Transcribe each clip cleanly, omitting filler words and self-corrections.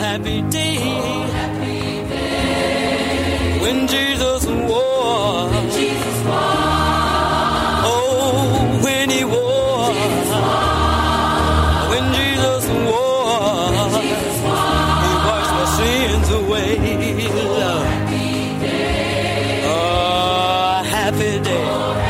happy day when Jesus wore. Oh, when he wore. When Jesus wore. He washed my sins away. Oh, happy day.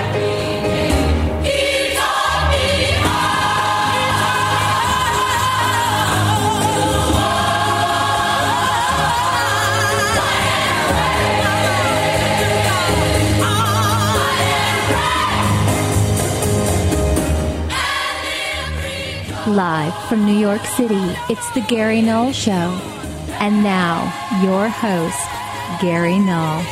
Live from New York City, it's the Gary Null Show. And now, your host, Gary Null.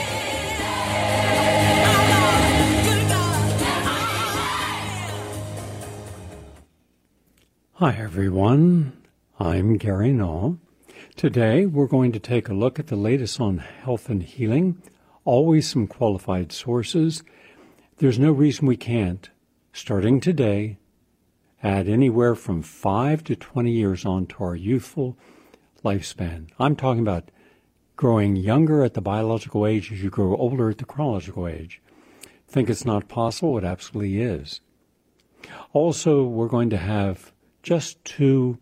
Hi, everyone. I'm Gary Null. Today, we're going to take a look at the latest on health and healing. Always some qualified sources. There's no reason we can't, starting today, add anywhere from 5 to 20 years on to our youthful lifespan. I'm talking about growing younger at the biological age as you grow older at the chronological age. Think it's not possible? It absolutely is. Also, we're going to have just two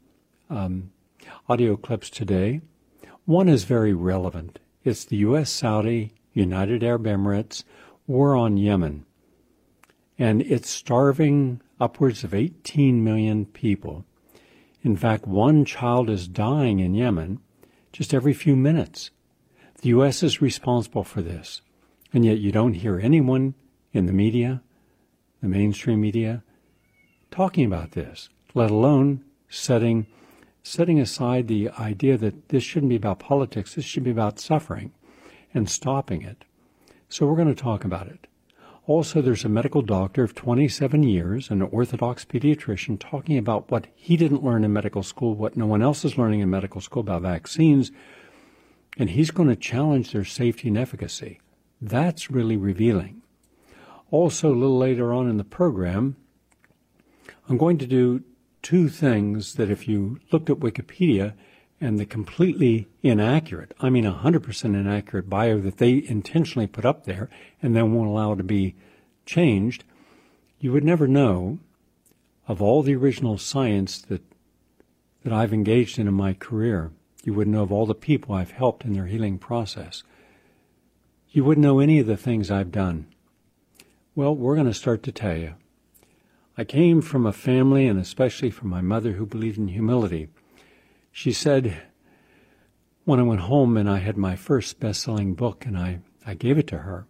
audio clips today. One is very relevant. It's the U.S.-Saudi United Arab Emirates war on Yemen. And it's starving upwards of 18 million people. In fact, one child is dying in Yemen just every few minutes. The U.S. is responsible for this, and yet you don't hear anyone in the media, the mainstream media, talking about this, let alone setting aside the idea that this shouldn't be about politics, this should be about suffering and stopping it. So we're going to talk about it. Also, there's a medical doctor of 27 years, an orthodox pediatrician, talking about what he didn't learn in medical school, what no one else is learning in medical school about vaccines, and he's going to challenge their safety and efficacy. That's really revealing. Also, a little later on in the program, I'm going to do two things that if you looked at Wikipedia and the completely inaccurate, I mean 100% inaccurate bio that they intentionally put up there and then won't allow to be changed, you would never know of all the original science that I've engaged in my career. You wouldn't know of all the people I've helped in their healing process. You wouldn't know any of the things I've done. Well, we're going to start to tell you. I came from a family, and especially from my mother, who believed in humility. She said, when I went home and I had my first best-selling book, and I gave it to her,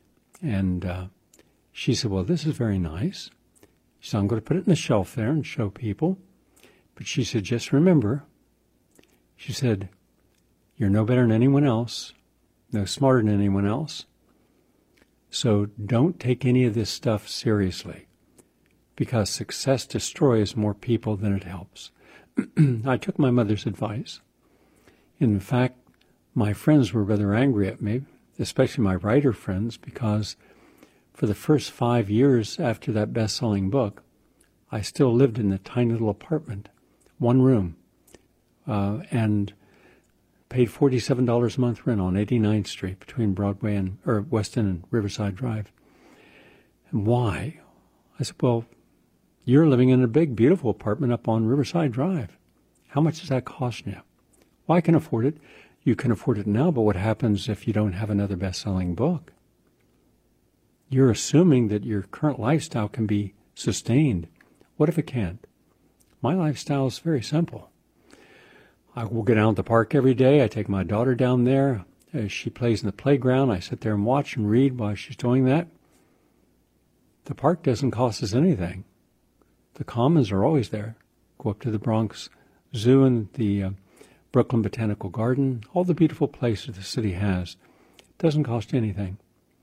and she said, well, this is very nice. She said, I'm going to put it in the shelf there and show people. But she said, just remember, she said, you're no better than anyone else, no smarter than anyone else, so don't take any of this stuff seriously, because success destroys more people than it helps. I took my mother's advice. In fact, my friends were rather angry at me, especially my writer friends, because for the first 5 years after that best-selling book, I still lived in a tiny little apartment, one room, and paid $47 a month rent on 89th Street between Broadway and West End and Riverside Drive. And why? I said, well, you're living in a big, beautiful apartment up on Riverside Drive. How much does that cost you? Well, I can afford it. You can afford it now, but what happens if you don't have another best-selling book? You're assuming that your current lifestyle can be sustained. What if it can't? My lifestyle is very simple. I will get out at the park every day. I take my daughter down there. As she plays in the playground, I sit there and watch and read while she's doing that. The park doesn't cost us anything. The commons are always there. Go up to the Bronx Zoo and the Brooklyn Botanical Garden, all the beautiful places the city has. It doesn't cost you anything.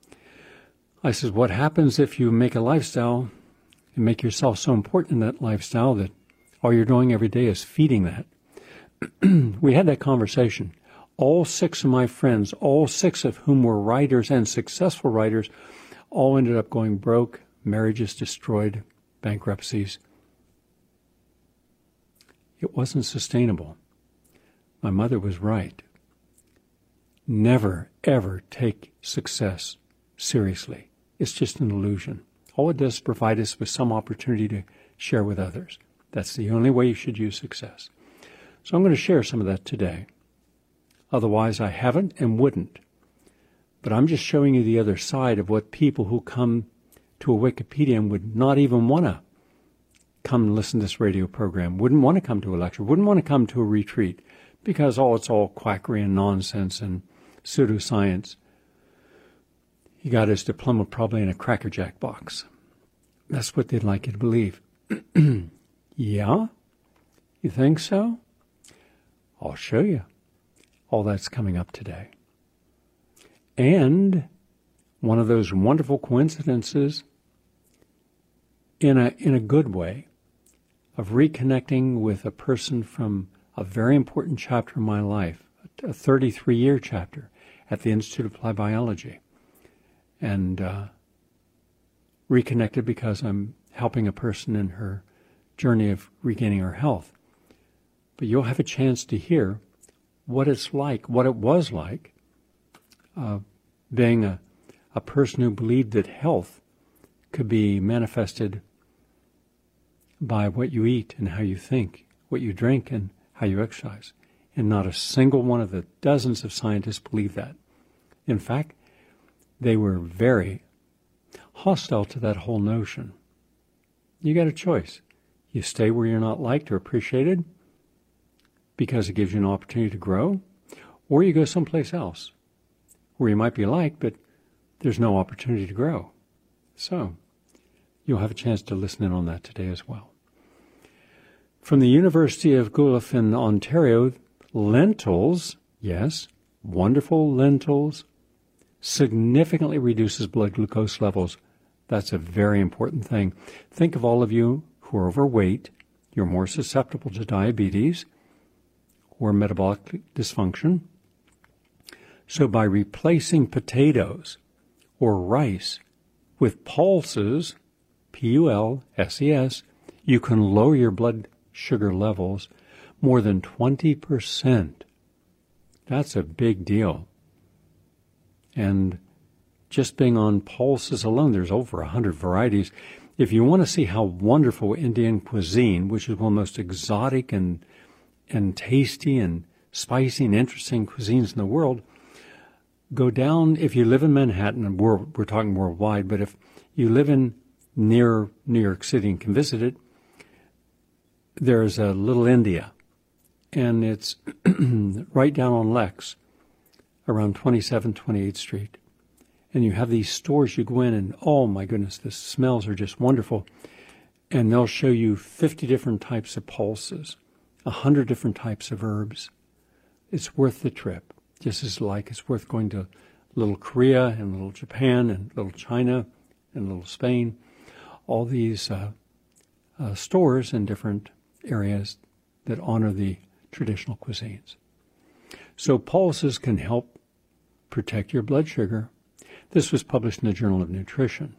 I said, what happens if you make a lifestyle and make yourself so important in that lifestyle that all you're doing every day is feeding that? We had that conversation. All 6 of my friends, all 6 of whom were writers and successful writers, all ended up going broke, marriages destroyed, bankruptcies. It wasn't sustainable. My mother was right. Never, ever take success seriously. It's just an illusion. All it does is provide us with some opportunity to share with others. That's the only way you should use success. So I'm going to share some of that today. Otherwise, I haven't and wouldn't. But I'm just showing you the other side of what people who come to a Wikipedian would not even want to come and listen to this radio program, wouldn't want to come to a lecture, wouldn't want to come to a retreat, because it's all quackery and nonsense and pseudoscience. He got his diploma probably in a Cracker Jack box. That's what they'd like you to believe. Yeah? You think so? I'll show you. All that's coming up today. And one of those wonderful coincidences, in a good way, of reconnecting with a person from a very important chapter in my life, a 33-year chapter at the Institute of Applied Biology. And reconnected because I'm helping a person in her journey of regaining her health. But you'll have a chance to hear what it's like, what it was like, being a person who believed that health could be manifested by what you eat and how you think, what you drink and how you exercise. And not a single one of the dozens of scientists believed that. In fact, they were very hostile to that whole notion. You got a choice. You stay where you're not liked or appreciated because it gives you an opportunity to grow, or you go someplace else where you might be liked, but there's no opportunity to grow. So you'll have a chance to listen in on that today as well. From the University of Guelph in Ontario, lentils, yes, wonderful lentils, significantly reduces blood glucose levels. That's a very important thing. Think of all of you who are overweight. You're more susceptible to diabetes or metabolic dysfunction. So by replacing potatoes or rice with pulses, Pulses, you can lower your blood sugar levels more than 20%. That's a big deal. And just being on pulses alone, there's over 100 varieties. If you want to see how wonderful Indian cuisine, which is one of the most exotic and tasty and spicy and interesting cuisines in the world, go down, if you live in Manhattan, and we're talking worldwide, but if you live in near New York City and can visit it, there's a Little India, and it's right down on Lex, around 27th, 28th Street. And you have these stores, you go in and, oh my goodness, the smells are just wonderful. And they'll show you 50 different types of pulses, 100 different types of herbs. It's worth the trip, just as like it's worth going to little Korea and little Japan and little China and little Spain. All these stores in different areas that honor the traditional cuisines. So pulses can help protect your blood sugar. This was published in the Journal of Nutrition.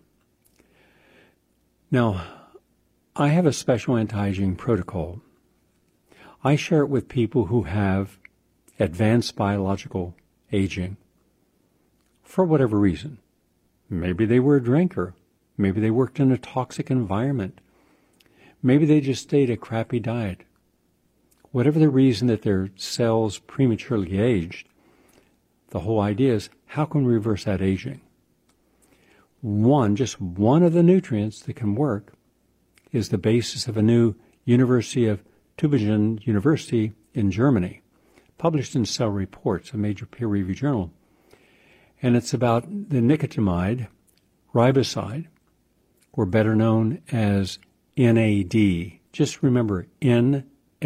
Now, I have a special anti-aging protocol. I share it with people who have advanced biological aging for whatever reason. Maybe they were a drinker. Maybe they worked in a toxic environment. Maybe they just ate a crappy diet. Whatever the reason that their cells prematurely aged, the whole idea is, how can we reverse that aging? Just one of the nutrients that can work is the basis of a new University of Tübingen University in Germany, published in Cell Reports, a major peer-reviewed journal. And it's about the nicotinamide riboside, or better known as NAD. Just remember, NAD.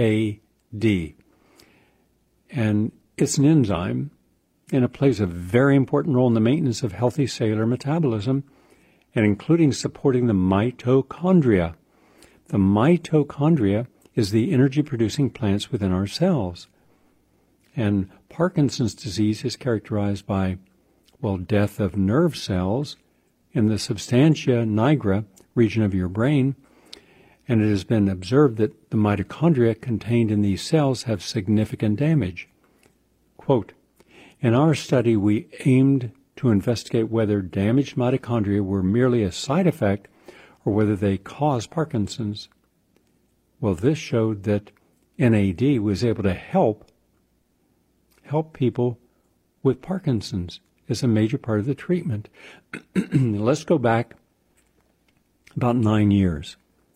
And it's an enzyme, and it plays a very important role in the maintenance of healthy cellular metabolism, and including supporting the mitochondria. The mitochondria is the energy-producing plants within our cells. And Parkinson's disease is characterized by, death of nerve cells in the substantia nigra region of your brain, and it has been observed that the mitochondria contained in these cells have significant damage. Quote, in our study, we aimed to investigate whether damaged mitochondria were merely a side effect or whether they cause Parkinson's. Well, this showed that NAD was able to help people with Parkinson's as a major part of the treatment. Let's go back about 9 years.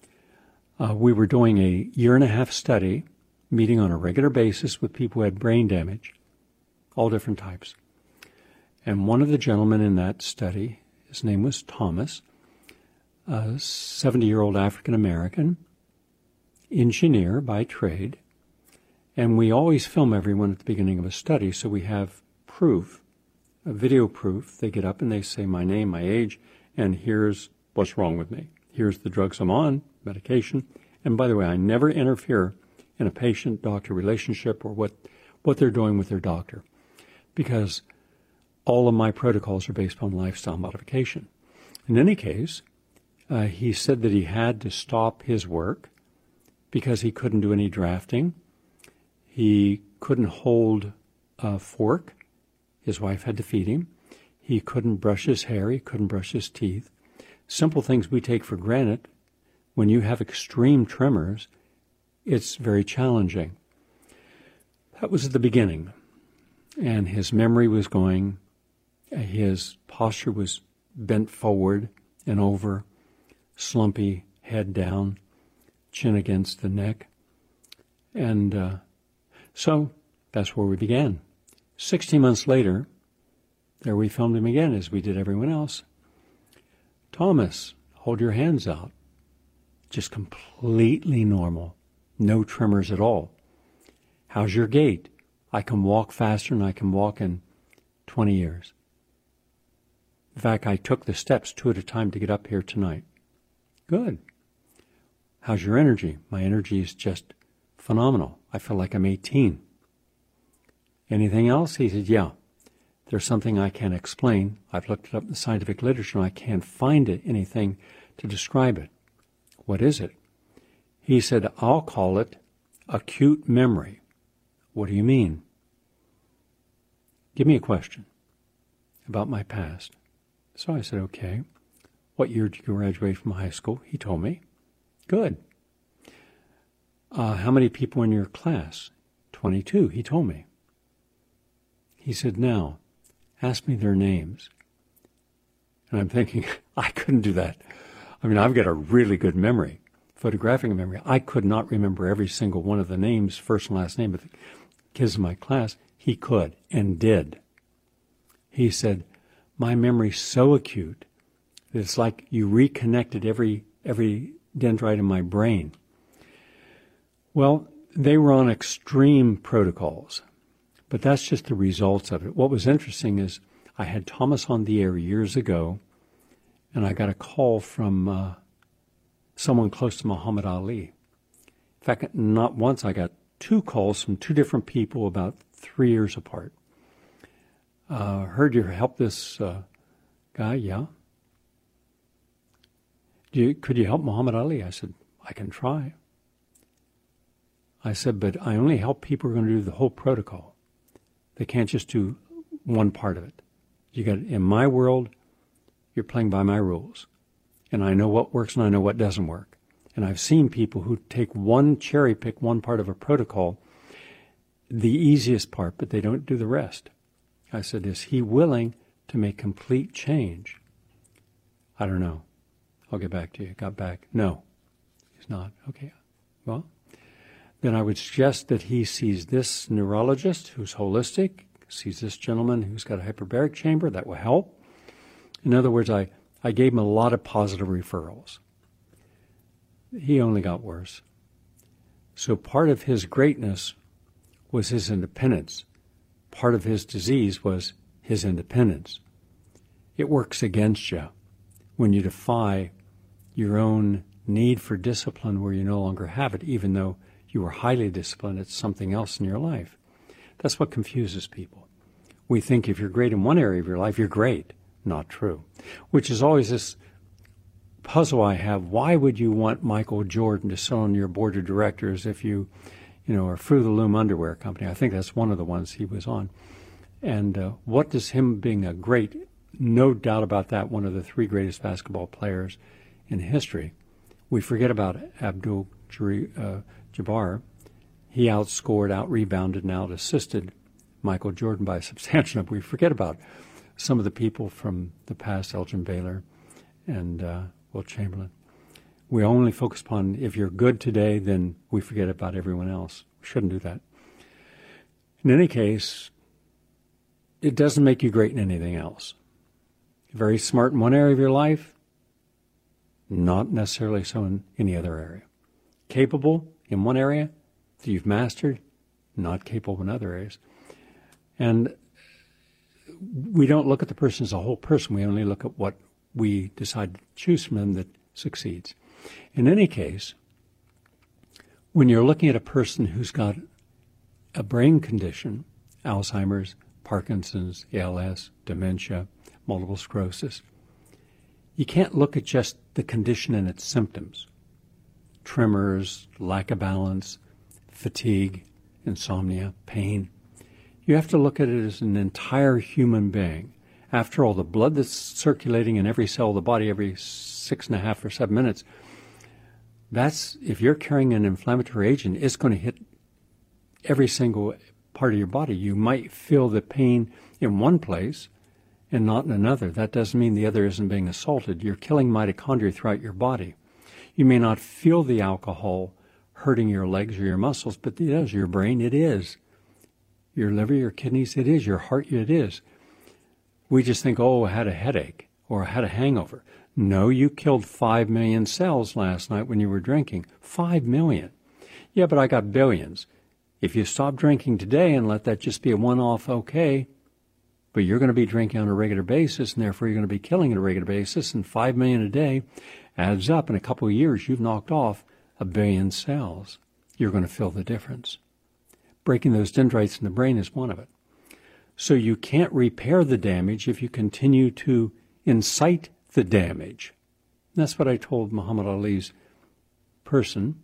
We were doing a 1.5-year study, meeting on a regular basis with people who had brain damage, all different types. And one of the gentlemen in that study, his name was Thomas, a 70-year-old African-American, engineer by trade, and we always film everyone at the beginning of a study, so we have proof, a video proof. They get up and they say my name, my age, and here's what's wrong with me. Here's the drugs I'm on, medication. And by the way, I never interfere in a patient-doctor relationship or what they're doing with their doctor, because all of my protocols are based on lifestyle modification. In any case, he said that he had to stop his work because he couldn't do any drafting. He couldn't hold a fork. His wife had to feed him. He couldn't brush his hair. He couldn't brush his teeth. Simple things we take for granted. When you have extreme tremors, it's very challenging. That was at the beginning. And his memory was going. His posture was bent forward and over, slumpy, head down, chin against the neck. And so that's where we began. 16 months later, there we filmed him again, as we did everyone else. Thomas, hold your hands out. Just completely normal. No tremors at all. How's your gait? I can walk faster than I can walk in 20 years. In fact, I took the steps 2 at a time to get up here tonight. Good. How's your energy? My energy is just phenomenal. I feel like I'm 18. Anything else? He said, yeah. There's something I can't explain. I've looked it up in the scientific literature and I can't find anything to describe it. What is it? He said, I'll call it acute memory. What do you mean? Give me a question about my past. So I said, okay. What year did you graduate from high school? He told me. Good. How many people in your class? 22, he told me. He said, now, ask me their names. And I'm thinking, I couldn't do that. I mean, I've got a really good memory, photographic memory. I could not remember every single one of the names, first and last name of the kids in my class. He could and did. He said, my memory's so acute that it's like you reconnected every dendrite in my brain. Well, they were on extreme protocols, but that's just the results of it. What was interesting is I had Thomas on the air years ago, and I got a call from someone close to Muhammad Ali. In fact, not once, I got 2 calls from 2 different people about 3 years apart. Heard you help this guy, yeah. Could you help Muhammad Ali? I said, I can try. I said, but I only help people who are going to do the whole protocol. They can't just do one part of it. In my world, you're playing by my rules. And I know what works and I know what doesn't work. And I've seen people who cherry pick one part of a protocol, the easiest part, but they don't do the rest. I said, is he willing to make complete change? I don't know. I'll get back to you. Got back. No, he's not. Okay. Well, then I would suggest that he sees this neurologist who's holistic, sees this gentleman who's got a hyperbaric chamber. That will help. In other words, I gave him a lot of positive referrals. He only got worse. So part of his greatness was his independence. Part of his disease was his independence. It works against you when you defy your own need for discipline where you no longer have it, even though you were highly disciplined at something else in your life. That's what confuses people. We think if you're great in one area of your life, you're great. Not true. Which is always this puzzle I have. Why would you want Michael Jordan to sit on your board of directors if you or Fruit of the Loom Underwear Company. I think that's one of the ones he was on. And what does him being a great, no doubt about that, one of the three greatest basketball players in history. We forget about Abdul-Jabbar. He outscored, out-rebounded, and out-assisted Michael Jordan by a substantial number. We forget about some of the people from the past, Elgin Baylor and Wilt Chamberlain. We only focus upon, if you're good today, then we forget about everyone else. We shouldn't do that. In any case, it doesn't make you great in anything else. Very smart in one area of your life, not necessarily so in any other area. Capable in one area that you've mastered, not capable in other areas. And we don't look at the person as a whole person. We only look at what we decide to choose from them that succeeds. In any case, when you're looking at a person who's got a brain condition, Alzheimer's, Parkinson's, ALS, dementia, multiple sclerosis, you can't look at just the condition and its symptoms. Tremors, lack of balance, fatigue, insomnia, pain. You have to look at it as an entire human being. After all, the blood that's circulating in every cell of the body every 6.5 or 7 minutes, that's, if you're carrying an inflammatory agent, it's going to hit every single part of your body. You might feel the pain in one place and not in another. That doesn't mean the other isn't being assaulted. You're killing mitochondria throughout your body. You may not feel the alcohol hurting your legs or your muscles, but it is. Your brain, it is. Your liver, your kidneys, it is. Your heart, it is. We just think, oh, I had a headache or I had a hangover. No, you killed 5 million cells last night when you were drinking. 5 million. Yeah, but I got billions. If you stop drinking today and let that just be a one-off, okay, but you're going to be drinking on a regular basis, and therefore you're going to be killing on a regular basis, and 5 million a day adds up. In a couple of years, you've knocked off 1 billion cells. You're going to feel the difference. Breaking those dendrites in the brain is one of it. So you can't repair the damage if you continue to incite the damage. And that's what I told Muhammad Ali's person.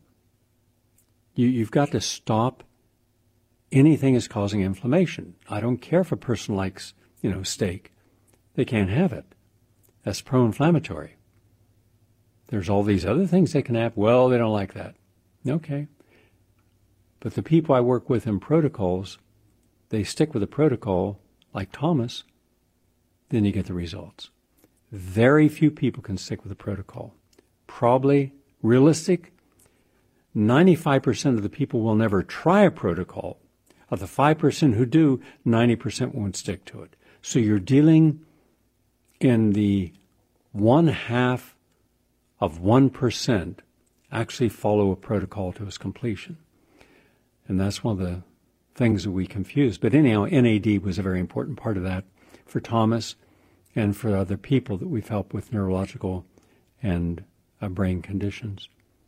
You've got to stop anything is causing inflammation. I don't care if a person likes, steak. They can't have it. That's pro-inflammatory. There's all these other things they can have. Well, they don't like that. Okay. But the people I work with in protocols, they stick with the protocol like Thomas, then you get the results. Very few people can stick with the protocol. Probably realistic, 95% of the people will never try a protocol. Of the 5% who do, 90% won't stick to it. So you're dealing in the 1/2 of 1% actually follow a protocol to its completion. And that's one of the things that we confuse. But anyhow, NAD was a very important part of that for Thomas and for other people that we've helped with neurological and brain conditions.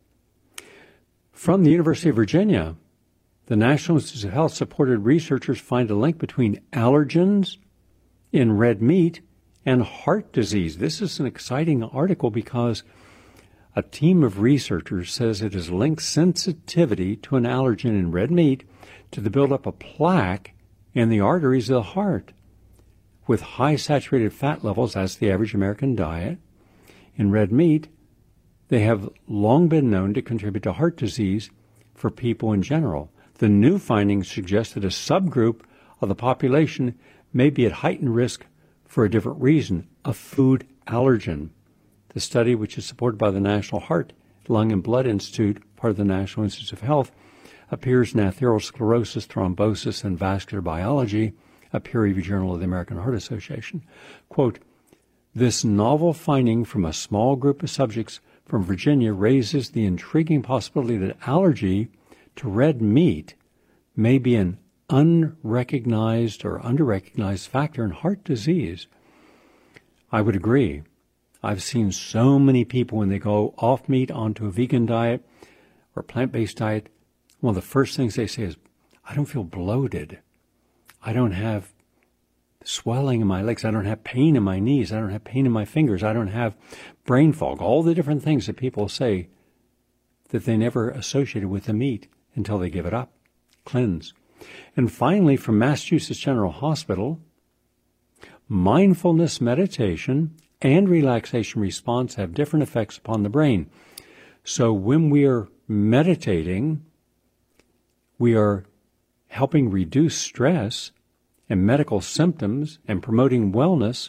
From the University of Virginia, the National Institutes of Health supported researchers find a link between allergens in red meat and heart disease. This is an exciting article because a team of researchers says it has linked sensitivity to an allergen in red meat to the buildup of plaque in the arteries of the heart. With high saturated fat levels, that's the average American diet, in red meat, they have long been known to contribute to heart disease for people in general. The new findings suggest that a subgroup of the population may be at heightened risk for a different reason, a food allergen. The study, which is supported by the National Heart, Lung, and Blood Institute, part of the National Institutes of Health, appears in Atherosclerosis, Thrombosis, and Vascular Biology, a peer-reviewed journal of the American Heart Association. Quote, this novel finding from a small group of subjects from Virginia raises the intriguing possibility that allergy to red meat may be an unrecognized or underrecognized factor in heart disease. I would agree. I've seen so many people when they go off meat onto a vegan diet or plant-based diet, one of the first things they say is, I don't feel bloated. I don't have swelling in my legs. I don't have pain in my knees. I don't have pain in my fingers. I don't have brain fog. All the different things that people say that they never associated with the meat until they give it up. cleanse. And finally, from Massachusetts General Hospital, mindfulness meditation and relaxation response have different effects upon the brain. So when we are meditating, we are helping reduce stress and medical symptoms and promoting wellness.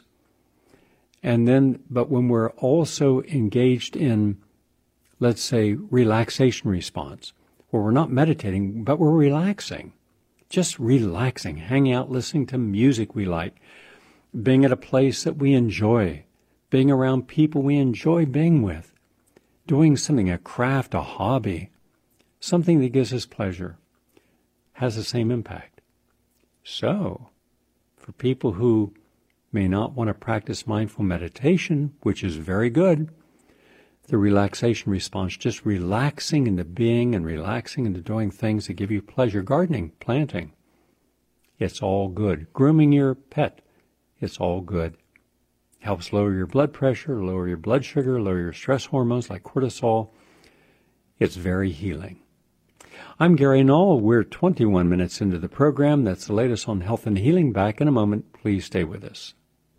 But when we're also engaged in, let's say, relaxation response, where we're not meditating, but we're relaxing, just relaxing, hanging out, listening to music we like, being at a place that we enjoy, being around people we enjoy being with, doing something, a craft, a hobby, something that gives us pleasure, has the same impact. So, for people who may not want to practice mindful meditation, which is very good, the relaxation response, just relaxing into being and relaxing into doing things that give you pleasure, gardening, planting, it's all good. Grooming your pet, it's all good. Helps lower your blood pressure, lower your blood sugar, lower your stress hormones like cortisol. It's very healing. I'm Gary Null. We're 21 minutes into the program. That's the latest on health and healing. Back in a moment. Please stay with us.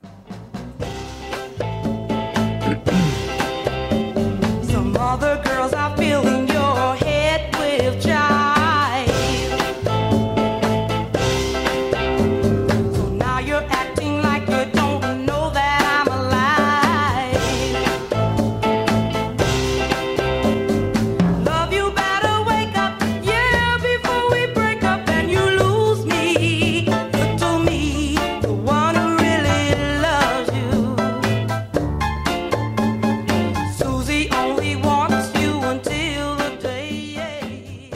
Some other girls are filling your head with jive. So now you're acting like you don't know that I'm alive. Love you better wake up, yeah, before we break up and you lose me. Look to me, the one who really loves you. Susie only wants you until the day.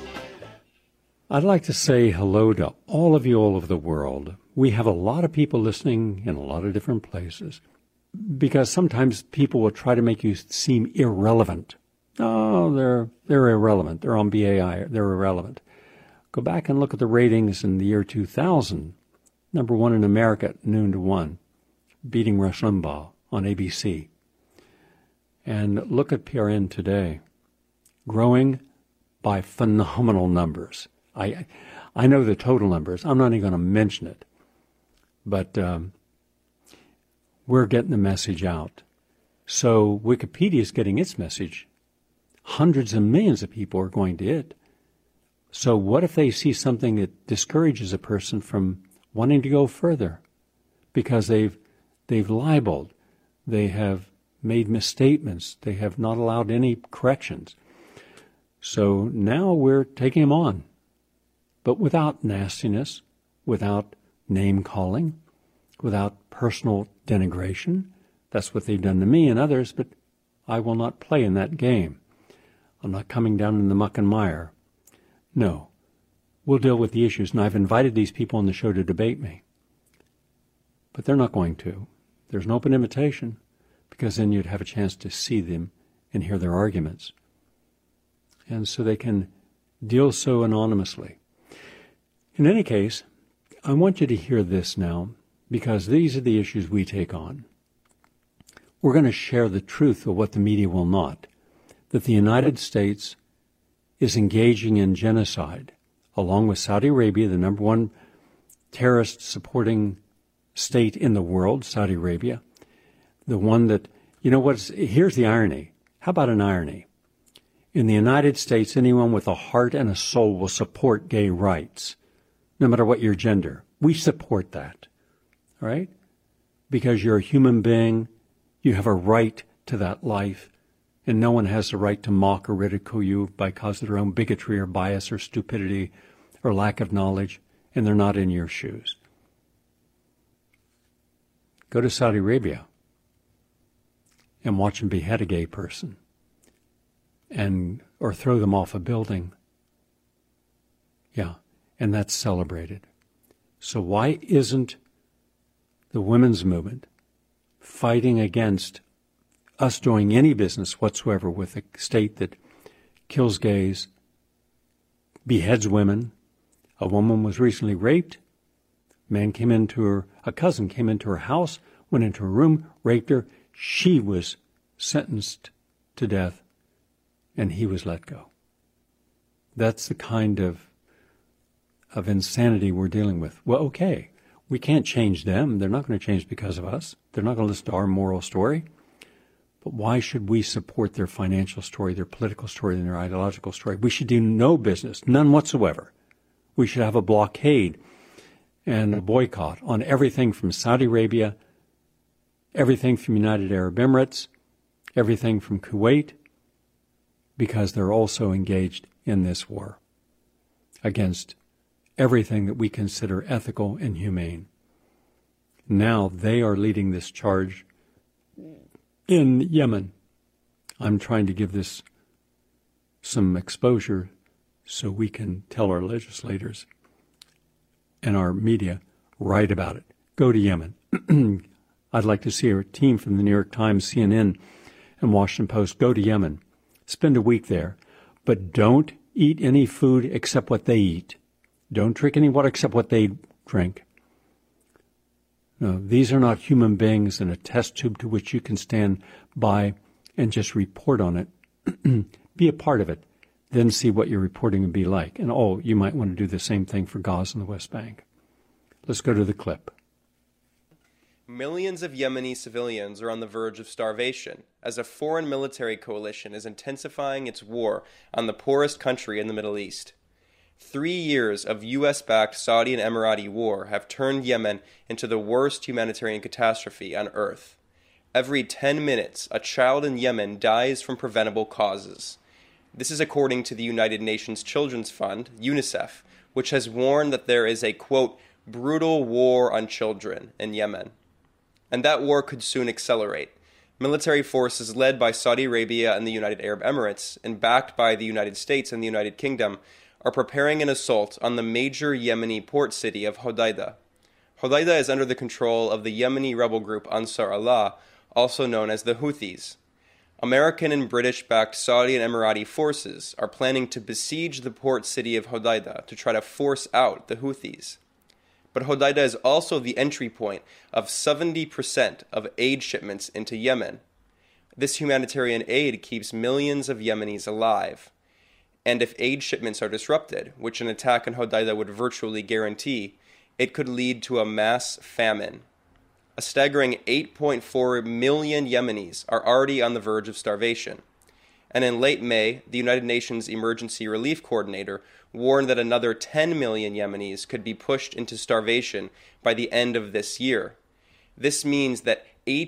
I'd like to say hello to all of you all over the world. We have a lot of people listening in a lot of different places because sometimes people will try to make you seem irrelevant. Oh, they're irrelevant. They're on BAI. They're irrelevant. Go back and look at the ratings in the year 2000. Number one in America at noon to 1, beating Rush Limbaugh on ABC. And look at PRN today, growing by phenomenal numbers. I know the total numbers. I'm not even going to mention it. But we're getting the message out. So Wikipedia is getting its message. Hundreds of millions of people are going to it. So what if they see something that discourages a person from wanting to go further? Because they've libeled, they have made misstatements, they have not allowed any corrections. So now we're taking them on, but without nastiness, without name-calling, without personal denigration. That's what they've done to me and others, but I will not play in that game. I'm not coming down in the muck and mire. No, we'll deal with the issues, and I've invited these people on the show to debate me. But they're not going to. There's an open invitation, because then you'd have a chance to see them and hear their arguments. And so they can deal so anonymously. In any case, I want you to hear this now, because these are the issues we take on. We're going to share the truth of what the media will not, that the United States is engaging in genocide, along with Saudi Arabia, the number one terrorist-supporting state in the world, Saudi Arabia, the one that, here's the irony. How about an irony? In the United States, anyone with a heart and a soul will support gay rights, no matter what your gender. We support that, all right? Because you're a human being, you have a right to that life, and no one has the right to mock or ridicule you because of their own bigotry or bias or stupidity or lack of knowledge, and they're not in your shoes. Go to Saudi Arabia and watch them behead a gay person or throw them off a building. Yeah, and that's celebrated. So why isn't the women's movement fighting against us doing any business whatsoever with a state that kills gays, beheads women? A woman was recently raped. A cousin came into her house, went into her room, raped her. She was sentenced to death, and he was let go. That's the kind of of insanity we're dealing with. Well, okay, we can't change them. They're not going to change because of us. They're not going to listen to our moral story. But why should we support their financial story, their political story, and their ideological story? We should do no business, none whatsoever. We should have a blockade and a boycott on everything from Saudi Arabia, everything from United Arab Emirates, everything from Kuwait, because they're also engaged in this war against everything that we consider ethical and humane. Now they are leading this charge in Yemen. I'm trying to give this some exposure so we can tell our legislators and our media right about it. Go to Yemen. I'd like to see a team from the New York Times, CNN, and Washington Post go to Yemen. Spend a week there. But don't eat any food except what they eat. Don't drink any water except what they drink. No, these are not human beings in a test tube to which you can stand by and just report on it. Be a part of it. Then see what your reporting would be like. And, you might want to do the same thing for Gaza and the West Bank. Let's go to the clip. Millions of Yemeni civilians are on the verge of starvation as a foreign military coalition is intensifying its war on the poorest country in the Middle East. 3 years of U.S.-backed Saudi and Emirati war have turned Yemen into the worst humanitarian catastrophe on earth. Every 10 minutes, a child in Yemen dies from preventable causes. This is according to the United Nations Children's Fund, UNICEF, which has warned that there is a, quote, brutal war on children in Yemen. And that war could soon accelerate. Military forces led by Saudi Arabia and the United Arab Emirates, and backed by the United States and the United Kingdom, are preparing an assault on the major Yemeni port city of Hodeidah. Hodeidah is under the control of the Yemeni rebel group Ansar Allah, also known as the Houthis. American and British-backed Saudi and Emirati forces are planning to besiege the port city of Hodeidah to try to force out the Houthis. But Hodeidah is also the entry point of 70% of aid shipments into Yemen. This humanitarian aid keeps millions of Yemenis alive. And if aid shipments are disrupted, which an attack on Hodeidah would virtually guarantee, it could lead to a mass famine. A staggering 8.4 million Yemenis are already on the verge of starvation. And in late May, the United Nations Emergency Relief Coordinator warned that another 10 million Yemenis could be pushed into starvation by the end of this year. This means that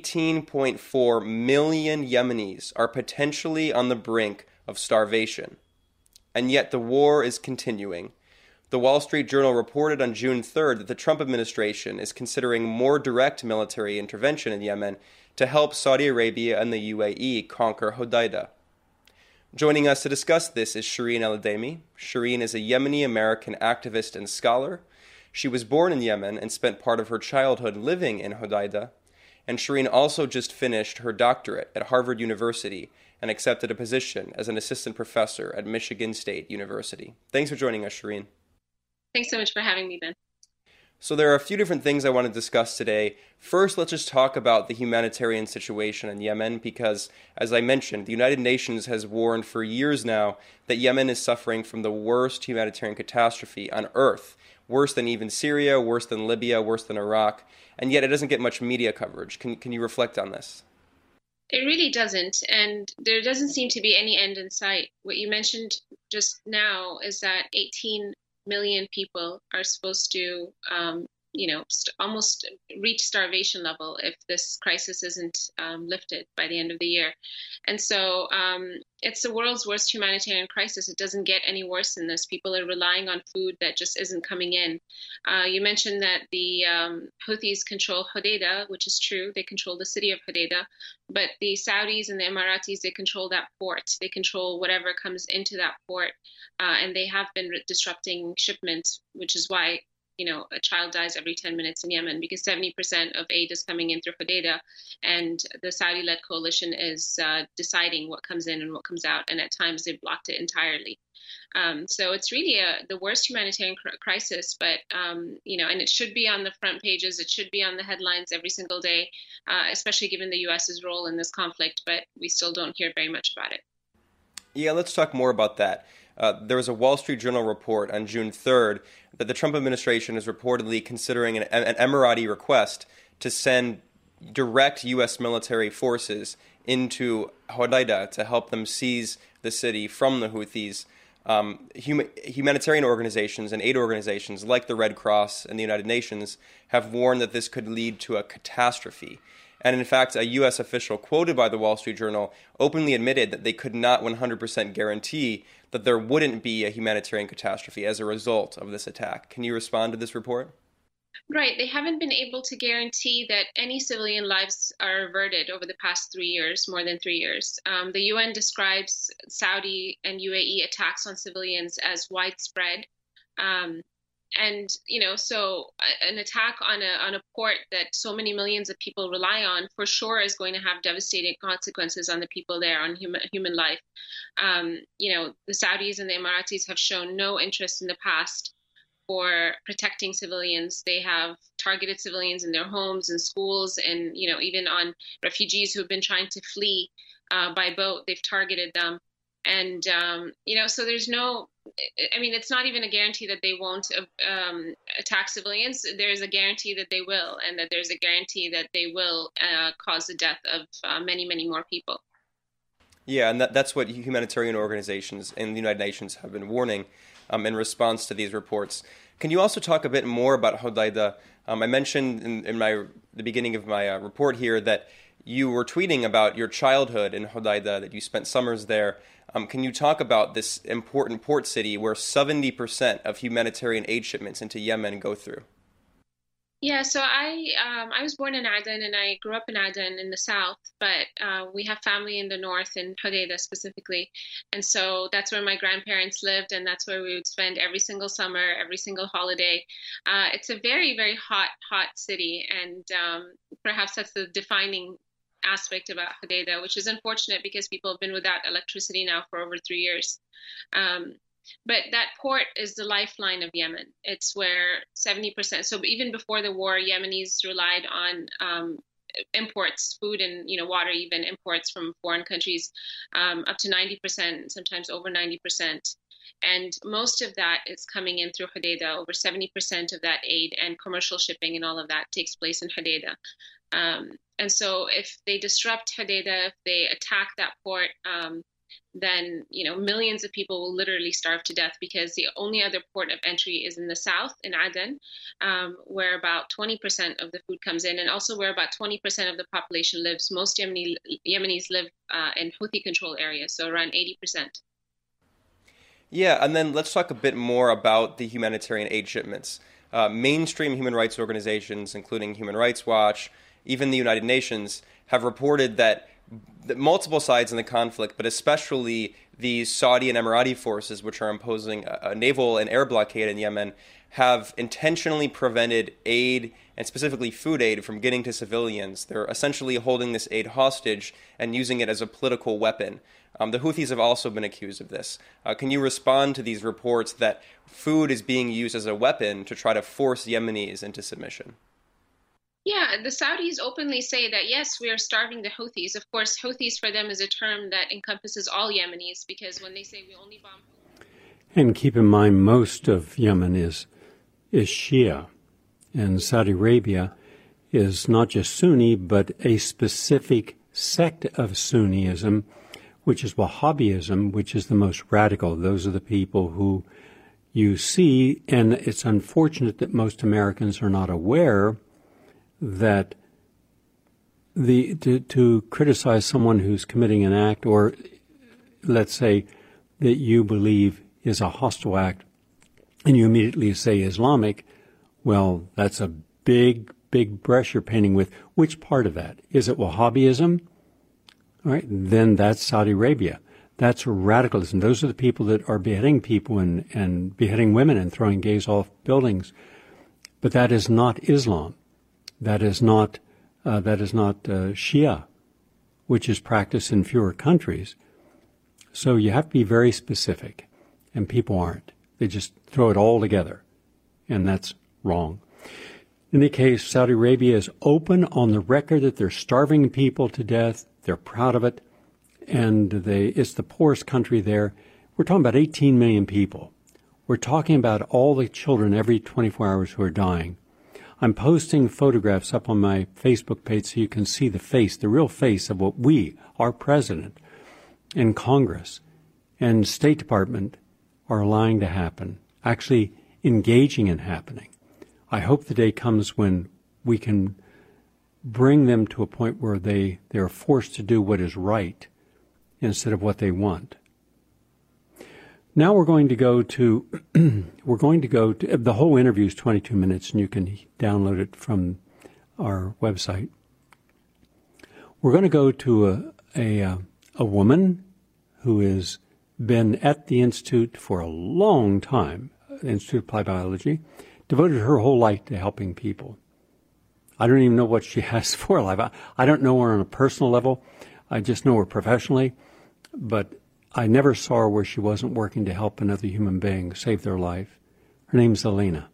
18.4 million Yemenis are potentially on the brink of starvation. And yet the war is continuing. The Wall Street Journal reported on June 3rd that the Trump administration is considering more direct military intervention in Yemen to help Saudi Arabia and the UAE conquer Hodeidah. Joining us to discuss this is Shireen El-Ademi. Shireen is a Yemeni-American activist and scholar. She was born in Yemen and spent part of her childhood living in Hodeidah. And Shireen also just finished her doctorate at Harvard University and accepted a position as an assistant professor at Michigan State University. Thanks for joining us, Shireen. Thanks so much for having me, Ben. So there are a few different things I want to discuss today. First, let's just talk about the humanitarian situation in Yemen because, as I mentioned, the United Nations has warned for years now that Yemen is suffering from the worst humanitarian catastrophe on earth, worse than even Syria, worse than Libya, worse than Iraq, and yet it doesn't get much media coverage. Can you reflect on this? It really doesn't, and there doesn't seem to be any end in sight. What you mentioned just now is that 18 million people are supposed to, almost reach starvation level if this crisis isn't lifted by the end of the year. And so it's the world's worst humanitarian crisis. It doesn't get any worse than this. People are relying on food that just isn't coming in. You mentioned that the Houthis control Hodeidah, which is true. They control the city of Hodeidah. But the Saudis and the Emiratis, they control that port. They control whatever comes into that port. And they have been disrupting shipments, which is why a child dies every 10 minutes in Yemen because 70% of aid is coming in through Hodeidah, and the Saudi-led coalition is deciding what comes in and what comes out, and at times they've blocked it entirely. So it's really the worst humanitarian crisis, but, and it should be on the front pages. It should be on the headlines every single day, especially given the U.S.'s role in this conflict, but we still don't hear very much about it. Yeah, let's talk more about that. There was a Wall Street Journal report on June 3rd that the Trump administration is reportedly considering an Emirati request to send direct U.S. military forces into Hodeidah to help them seize the city from the Houthis. Humanitarian organizations and aid organizations like the Red Cross and the United Nations have warned that this could lead to a catastrophe. And in fact, a U.S. official quoted by the Wall Street Journal openly admitted that they could not 100% guarantee that there wouldn't be a humanitarian catastrophe as a result of this attack. Can you respond to this report? Right. They haven't been able to guarantee that any civilian lives are averted over the past 3 years, more than 3 years. The UN describes Saudi and UAE attacks on civilians as widespread. And, so an attack on a port that so many millions of people rely on for sure is going to have devastating consequences on the people there, on human life. The Saudis and the Emiratis have shown no interest in the past for protecting civilians. They have targeted civilians in their homes and schools, and even on refugees who have been trying to flee by boat. They've targeted them, and so there's no. I mean, it's not even a guarantee that they won't attack civilians. There's a guarantee that they will, and that there's a guarantee that they will cause the death of many, many more people. Yeah, and that's what humanitarian organizations and the United Nations have been warning in response to these reports. Can you also talk a bit more about Hodeidah? I mentioned in the beginning of my report here that you were tweeting about your childhood in Hodeidah, that you spent summers there. Can you talk about this important port city where 70% of humanitarian aid shipments into Yemen go through? Yeah, so I was born in Aden, and I grew up in Aden in the south, but we have family in the north, in Hodeidah specifically. And so that's where my grandparents lived, and that's where we would spend every single summer, every single holiday. It's a very, very hot city, and perhaps that's the defining aspect about Hodeidah, which is unfortunate because people have been without electricity now for over 3 years. But that port is the lifeline of Yemen. It's where 70%, so even before the war, Yemenis relied on imports, food and water, even imports from foreign countries, up to 90%, sometimes over 90%. And most of that is coming in through Hodeidah. Over 70% of that aid and commercial shipping and all of that takes place in Hodeidah. And so if they disrupt Hodeidah, if they attack that port, then millions of people will literally starve to death, because the only other port of entry is in the south, in Aden, where about 20% of the food comes in, and also where about 20% of the population lives. Most Yemenis live in Houthi-controlled areas, so around 80%. Yeah, and then let's talk a bit more about the humanitarian aid shipments. Mainstream human rights organizations, including Human Rights Watch, even the United Nations, have reported that multiple sides in the conflict, but especially the Saudi and Emirati forces, which are imposing a naval and air blockade in Yemen, have intentionally prevented aid, and specifically food aid, from getting to civilians. They're essentially holding this aid hostage and using it as a political weapon. The Houthis have also been accused of this. Can you respond to these reports that food is being used as a weapon to try to force Yemenis into submission? Yeah, the Saudis openly say that, yes, we are starving the Houthis. Of course, Houthis for them is a term that encompasses all Yemenis, because when they say we only bomb... And keep in mind, most of Yemen is Shia, and Saudi Arabia is not just Sunni, but a specific sect of Sunniism, which is Wahhabism, which is the most radical. Those are the people who you see, and it's unfortunate that most Americans are not aware that to criticize someone who's committing an act, or let's say that you believe is a hostile act, and you immediately say Islamic, well, that's a big brush you're painting with. Which part of that? Is it Wahhabism? All right, then that's Saudi Arabia. That's radicalism. Those are the people that are beheading people and beheading women and throwing gays off buildings. But that is not Islam. That is not Shia, which is practiced in fewer countries. So you have to be very specific, and people aren't. They just throw it all together, and that's wrong. In any case, Saudi Arabia is open on the record that they're starving people to death. They're proud of it, and it's the poorest country there, We're talking about 18 million people. We're talking about all the children every 24 hours who are dying. I'm posting photographs up on my Facebook page so you can see the face, the real face of what we, our president, and Congress, and State Department are allowing to happen, actually engaging in happening. I hope the day comes when we can bring them to a point where they are forced to do what is right instead of what they want. Now we're going to go to, the whole interview is 22 minutes, and you can download it from our website. We're going to go to a woman who has been at the Institute for a long time, Institute of Applied Biology, devoted her whole life to helping people. I don't even know what she has for life. I don't know her on a personal level. I just know her professionally, but I never saw her where she wasn't working to help another human being save their life. Her name's Elena.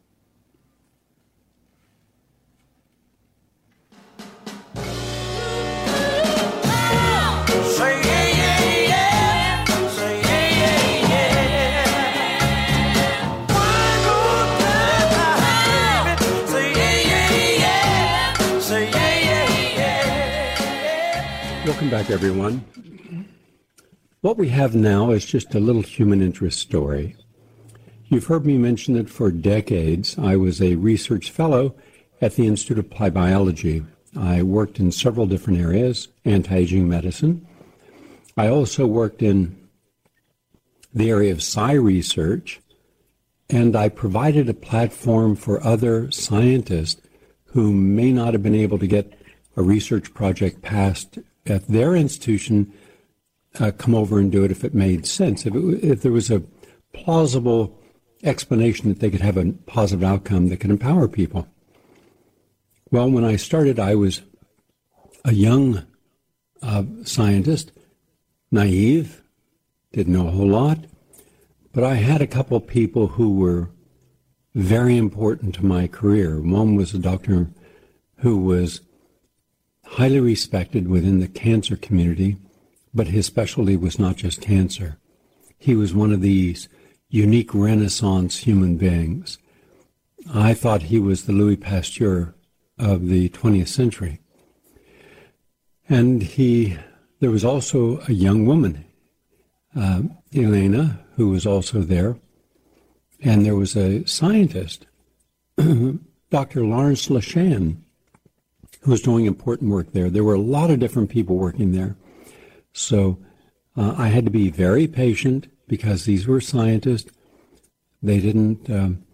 Welcome back, everyone. What we have now is just a little human interest story. You've heard me mention that for decades I was a research fellow at the Institute of Applied Biology. I worked in several different areas, anti-aging medicine. I also worked in the area of psi research, and I provided a platform for other scientists who may not have been able to get a research project passed at their institution come over and do it if it made sense. If there was a plausible explanation that they could have a positive outcome that could empower people. Well, when I started, I was a young scientist, naive, didn't know a whole lot, but I had a couple of people who were very important to my career. One was a doctor who was highly respected within the cancer community, but his specialty was not just cancer. He was one of these unique Renaissance human beings. I thought he was the Louis Pasteur of the 20th century. And there was also a young woman, Elena, who was also there. And there was a scientist, Dr. Lawrence Lashan, who was doing important work there. There were a lot of different people working there. So I had to be very patient because these were scientists. They didn't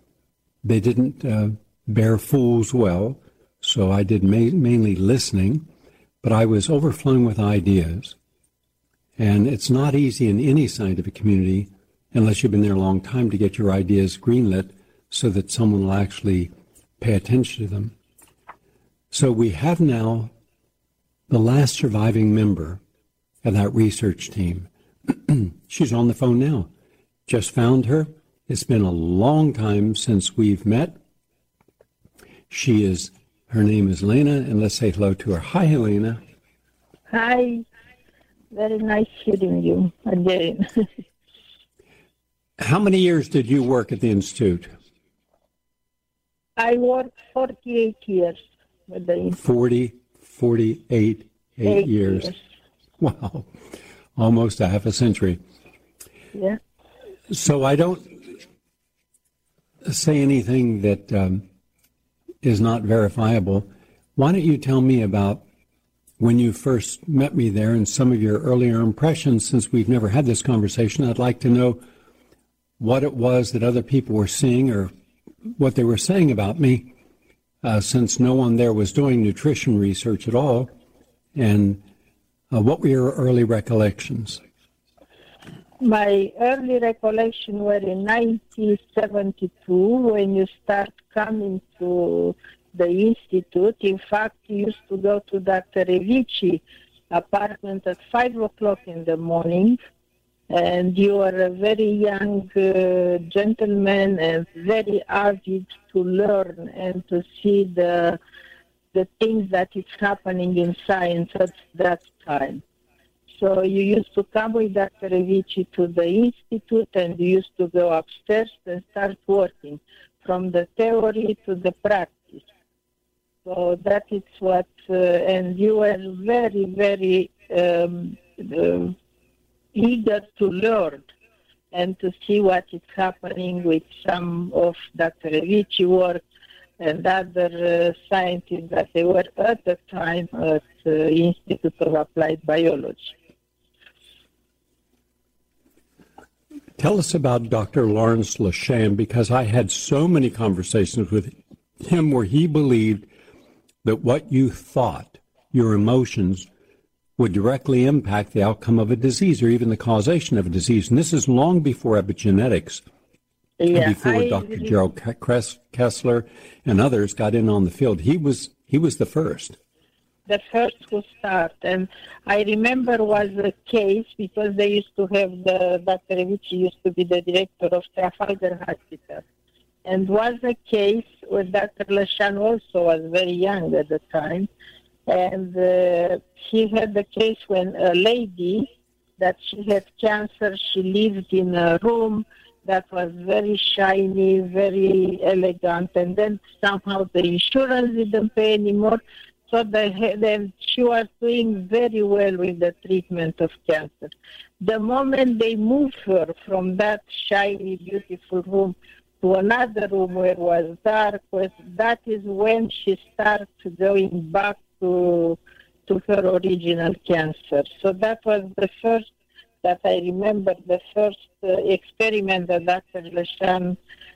bear fools well. So I did mainly listening, but I was overflowing with ideas. And it's not easy in any scientific community, unless you've been there a long time, to get your ideas greenlit so that someone will actually pay attention to them. So we have now the last surviving member of that research team. She's on the phone now. Just found her. It's been a long time since we've met. Her name is Elena, and let's say hello to her. Hi, Elena. Hi. Very nice hearing you again. How many years did you work at the Institute? I worked 48 years with the Institute. 48 years. Wow. Almost a half a century. Yeah. So I don't say anything that is not verifiable. Why don't you tell me about when you first met me there and some of your earlier impressions? Since we've never had this conversation, I'd like to know what it was that other people were seeing or what they were saying about me, since no one there was doing nutrition research at all. And what were your early recollections? My early recollection were in 1972 when you start coming to the Institute. In fact, you used to go to Dr. Revici apartment at 5 o'clock in the morning, and you were a very young gentleman and very avid to learn and to see the things that is happening in science at that time. So you used to come with Dr. Avici to the institute, and you used to go upstairs and start working from the theory to the practice. So that is what, and you were very, very eager to learn and to see what is happening with some of Dr. Avici work and other scientists that they were at the time at the Institute of Applied Biology. Tell us about Dr. Lawrence Lesham, because I had so many conversations with him where he believed that what you thought, your emotions, would directly impact the outcome of a disease or even the causation of a disease. And this is long before epigenetics, and before Dr. Gerald Kessler and others got in on the field. He was the first. The first who started. And I remember was a case because they used to have Dr. Avici used to be the director of Trafalgar Hospital. And was a case where Dr. Lesham also was very young at the time. And he had the case when a lady that she had cancer, she lived in a room that was very shiny, very elegant, and then somehow the insurance didn't pay anymore. So then she was doing very well with the treatment of cancer. The moment they moved her from that shiny, beautiful room to another room where it was dark, that is when she started going back to her original cancer. So that was the first that I remember, the first experiment that Dr. Lesham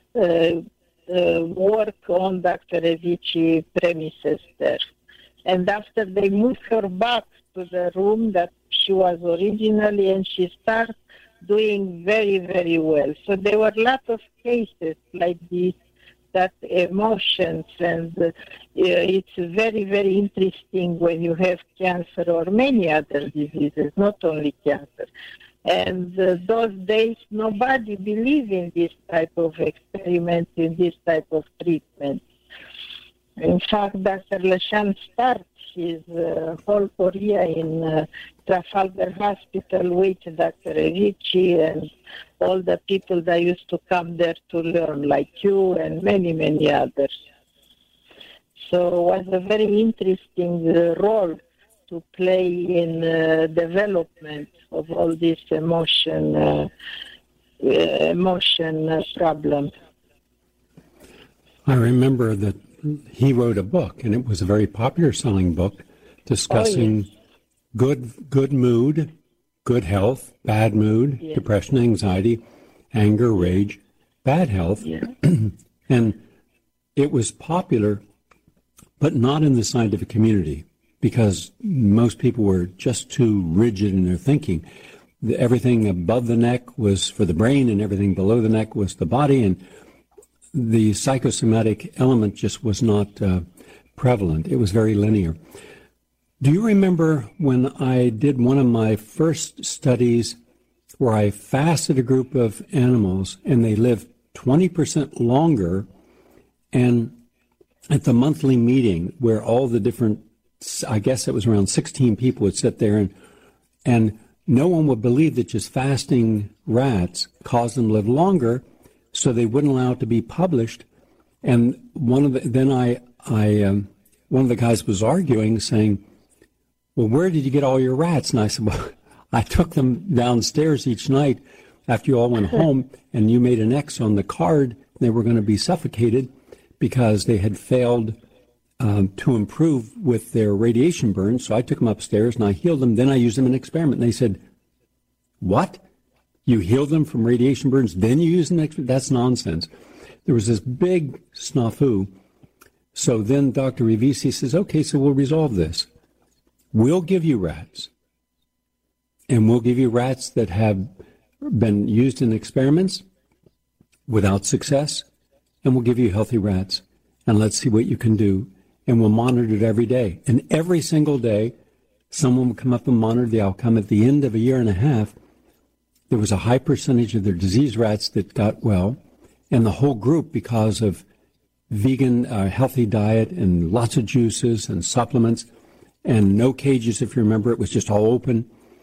worked on Dr. Avici premises there. And after they moved her back to the room that she was originally, and she started doing very, very well. So there were a lot of cases like this, that emotions, and it's very, very interesting when you have cancer or many other diseases, not only cancer. And those days, nobody believed in this type of experiment, in this type of treatment. In fact, Dr. Lesham started his whole career in Trafalgar Hospital with Dr. Avici and all the people that used to come there to learn, like you and many, many others. So it was a very interesting role to play in development of all these emotion problems. I remember that he wrote a book, and it was a very popular selling book discussing good mood, good health, bad mood, depression, anxiety, anger, rage, bad health. And it was popular, but not in the scientific community, because most people were just too rigid in their thinking. Everything above the neck was for the brain, and everything below the neck was the body, and the psychosomatic element just was not prevalent. It was very linear. Do you remember when I did one of my first studies where I fasted a group of animals and they lived 20% longer, and at the monthly meeting where all the different, I guess it was around 16 people would sit there, and no one would believe that just fasting rats caused them to live longer, so they wouldn't allow it to be published. And one of the guys was arguing, saying, well, where did you get all your rats? And I said, well, I took them downstairs each night after you all went home, and you made an X on the card. They were going to be suffocated because they had failed to improve with their radiation burn. So I took them upstairs and I healed them. Then I used them in an experiment. And they said, what? You healed them from radiation burns, then you use them? That's nonsense. There was this big snafu. So then Dr. Avici says, okay, so we'll resolve this. We'll give you rats. And we'll give you rats that have been used in experiments without success. And we'll give you healthy rats. And let's see what you can do. And we'll monitor it every day. And every single day, someone will come up and monitor the outcome. At the end of a year and a half, there was a high percentage of their disease rats that got well, and the whole group, because of vegan, healthy diet and lots of juices and supplements and no cages, if you remember, it was just all open.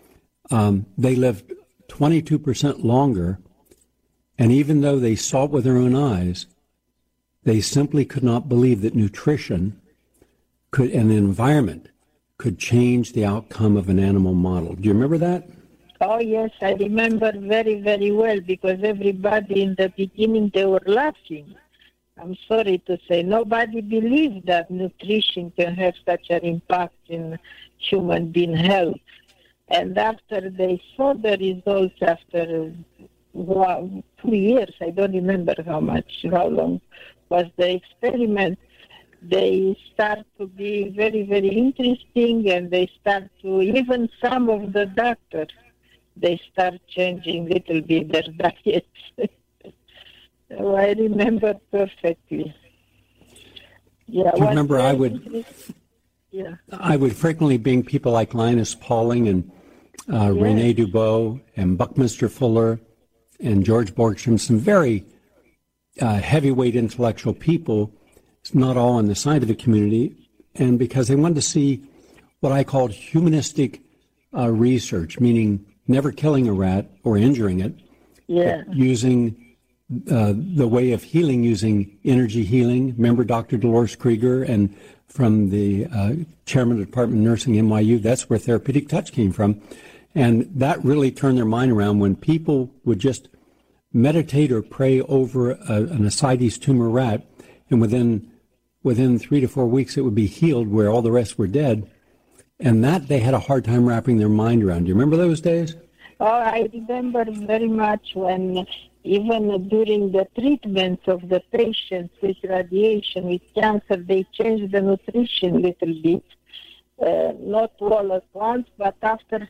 they lived 22% longer. And even though they saw it with their own eyes, they simply could not believe that nutrition could, and the environment could change the outcome of an animal model. Do you remember that? Oh, yes, I remember very, very well, because everybody in the beginning, they were laughing. I'm sorry to say, nobody believed that nutrition can have such an impact in human being health. And after they saw the results after 2 years, I don't remember how long was the experiment, they start to be very, very interesting, and they start to, even some of the doctors, they start changing little bit their diets. So I remember perfectly. Yeah. Do you remember I would frequently bring people like Linus Pauling and Rene Dubois and Buckminster Fuller and George Borgstrom, some very heavyweight intellectual people, not all in the scientific community, and because they wanted to see what I called humanistic research, meaning never killing a rat or injuring it, using the way of healing, using energy healing. Remember Dr. Dolores Krieger, and from the chairman of the Department of Nursing, NYU, that's where therapeutic touch came from. And that really turned their mind around when people would just meditate or pray over an ascites tumor rat, and within 3 to 4 weeks it would be healed where all the rest were dead. And that they had a hard time wrapping their mind around. Do you remember those days? Oh, I remember very much when even during the treatment of the patients with radiation, with cancer, they changed the nutrition a little bit. Not all at once, but after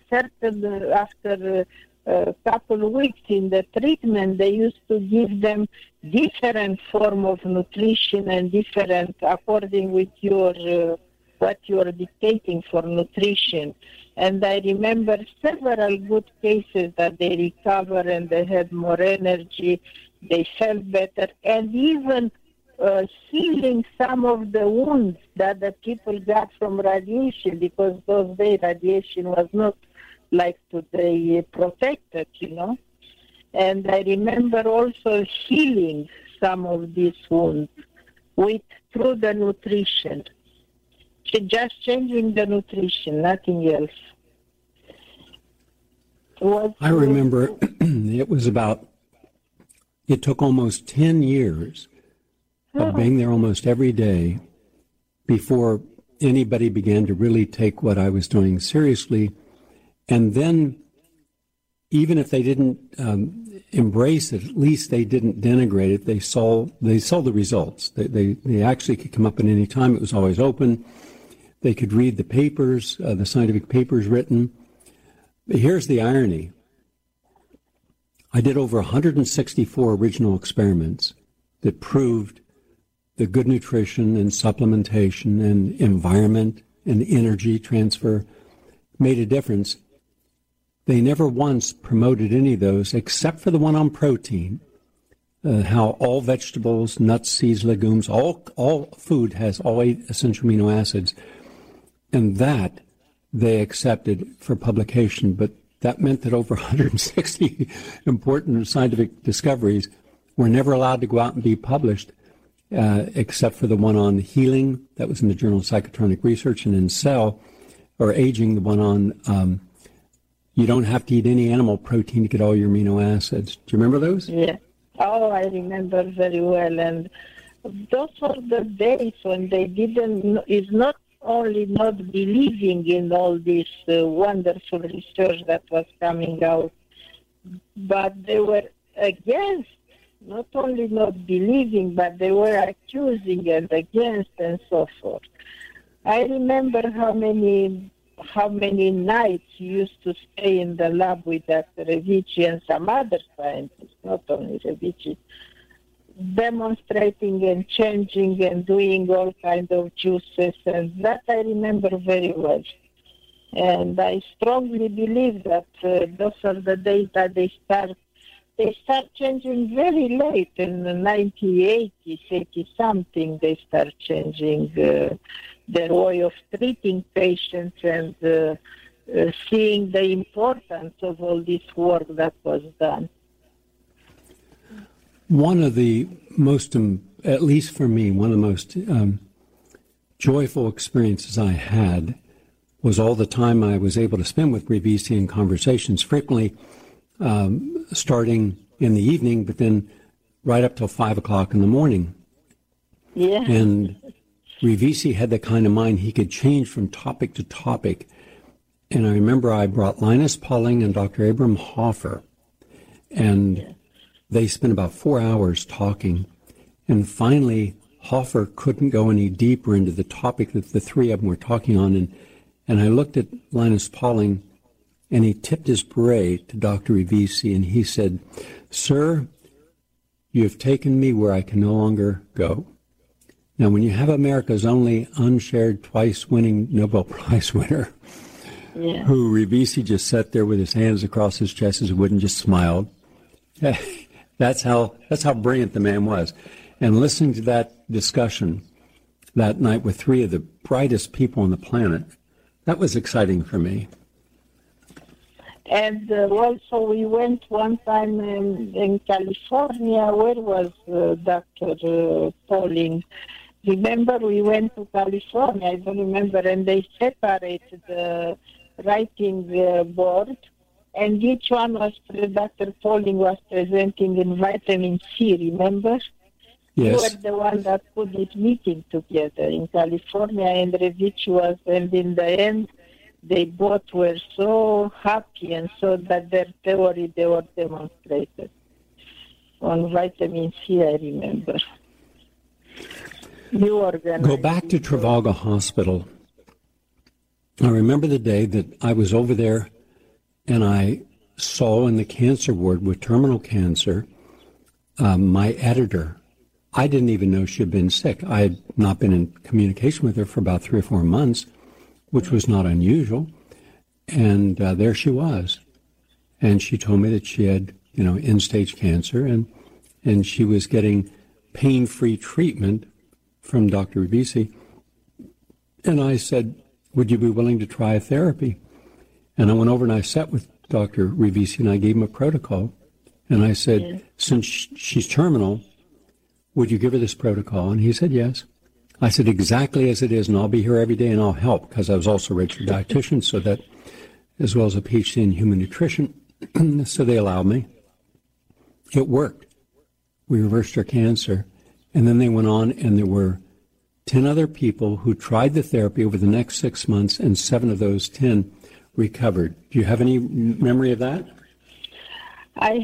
a couple of weeks in the treatment, they used to give them different form of nutrition and different according with your what you are dictating for nutrition. And I remember several good cases that they recovered and they had more energy, they felt better, and even healing some of the wounds that the people got from radiation, because those days radiation was not like today protected, And I remember also healing some of these wounds through the nutrition. Just changing the nutrition, nothing else. I remember it took almost 10 years of being there almost every day before anybody began to really take what I was doing seriously. And then, even if they didn't embrace it, at least they didn't denigrate it. They saw the results. They actually could come up at any time. It was always open. They could read the papers, the scientific papers written. But here's the irony. I did over 164 original experiments that proved the good nutrition and supplementation and environment and energy transfer made a difference. They never once promoted any of those except for the one on protein, how all vegetables, nuts, seeds, legumes, all food has all 8 essential amino acids. And that they accepted for publication, but that meant that over 160 important scientific discoveries were never allowed to go out and be published, except for the one on healing that was in the Journal of Psychotronic Research, and in Cell, or aging, the one on you don't have to eat any animal protein to get all your amino acids. Do you remember those? Yeah. Oh, I remember very well. And those were the days when they is not only not believing in all this wonderful research that was coming out, but they were against, not only not believing, but they were accusing and against and so forth. I remember how many nights you used to stay in the lab with Dr. Revici and some other scientists, not only Revici, demonstrating and changing and doing all kinds of juices, and that I remember very well. And I strongly believe that those are the days that they start changing very late, in the 1980s, 80-something, they start changing their way of treating patients and seeing the importance of all this work that was done. One of the most, at least for me, one of the most joyful experiences I had was all the time I was able to spend with Revisi in conversations, frequently starting in the evening, but then right up till 5 o'clock in the morning. Yeah. And Revisi had the kind of mind he could change from topic to topic. And I remember I brought Linus Pauling and Dr. Abram Hoffer, and they spent about 4 hours talking. And finally, Hoffer couldn't go any deeper into the topic that the three of them were talking on. And I looked at Linus Pauling, and he tipped his beret to Dr. Revisi, and he said, "Sir, you have taken me where I can no longer go." Now, when you have America's only unshared twice-winning Nobel Prize winner, who Revisi just sat there with his hands across his chest as he would and just smiled, that's how brilliant the man was. And listening to that discussion that night with three of the brightest people on the planet, that was exciting for me. And also we went one time in California. Where was Dr. Pauling? Remember, we went to California, I don't remember, and they separated the writing board, and each one was, Dr. Pauling was presenting in vitamin C, remember? Yes. You were the one that put this meeting together in California, and Revich was, and in the end, they both were so happy, and so that their theory, they were demonstrated on vitamin C, I remember. Go back to Trafalgar Hospital. I remember the day that I was over there and I saw in the cancer ward with terminal cancer my editor. I didn't even know she had been sick. I had not been in communication with her for about 3 or 4 months, which was not unusual. And there she was. And she told me that she had, end-stage cancer, and she was getting pain-free treatment from Dr. Revisi. And I said, "Would you be willing to try a therapy?" And I went over and I sat with Dr. Revisi and I gave him a protocol. And I said, "Since she's terminal, would you give her this protocol?" And he said, "Yes." I said, "Exactly as it is, and I'll be here every day and I'll help," because I was also a registered dietitian, so that, as well as a PhD in human nutrition. So they allowed me. It worked. We reversed her cancer. And then they went on, and there were 10 other people who tried the therapy over the next 6 months, and 7 of those 10 recovered. Do you have any memory of that? I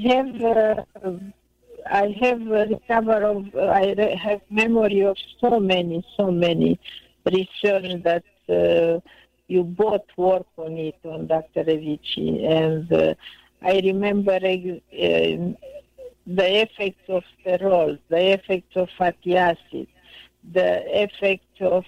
have memory of so many research that you both work on it, on Dr. Revicci, and I remember the effects of sterols, the effects of fatty acid, the effect of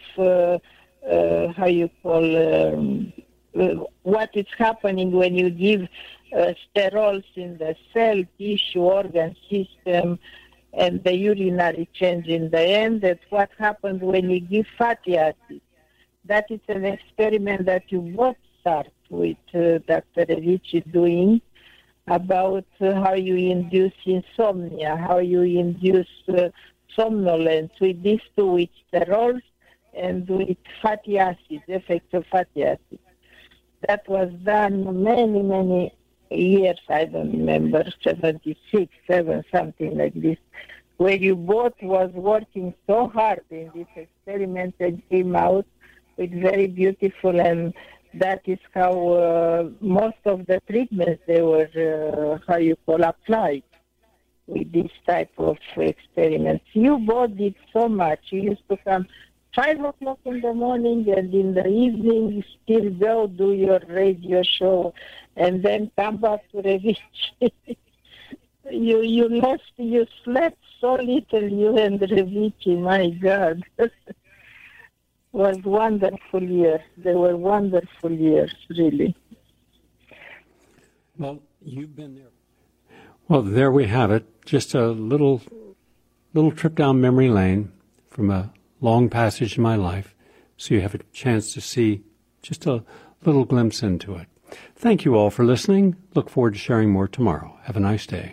what is happening when you give sterols in the cell, tissue, organ system, and the urinary change in the end. That's what happens when you give fatty acid. That is an experiment that you both start with Dr. Revicci doing about how you induce insomnia, how you induce somnolence with these two, with sterols and with fatty acids, effects of fatty acids. That was done many years, I don't remember, 76, 7, something like this, where you both was working so hard in this experiment and came out with very beautiful, and that is how most of the treatments they were, applied with this type of experiments. You both did so much. You used to come 5 o'clock in the morning, and in the evening you still go do your radio show, and then come back to Revicci. you slept so little, you and Revicci, my God. Was wonderful years. They were wonderful years, really. Well, you've been there. Well, there we have it. Just a little trip down memory lane from a long passage in my life. So you have a chance to see just a little glimpse into it. Thank you all for listening. Look forward to sharing more tomorrow. Have a nice day.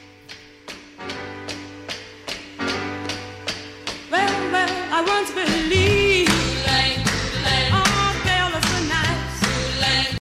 Well, I once believed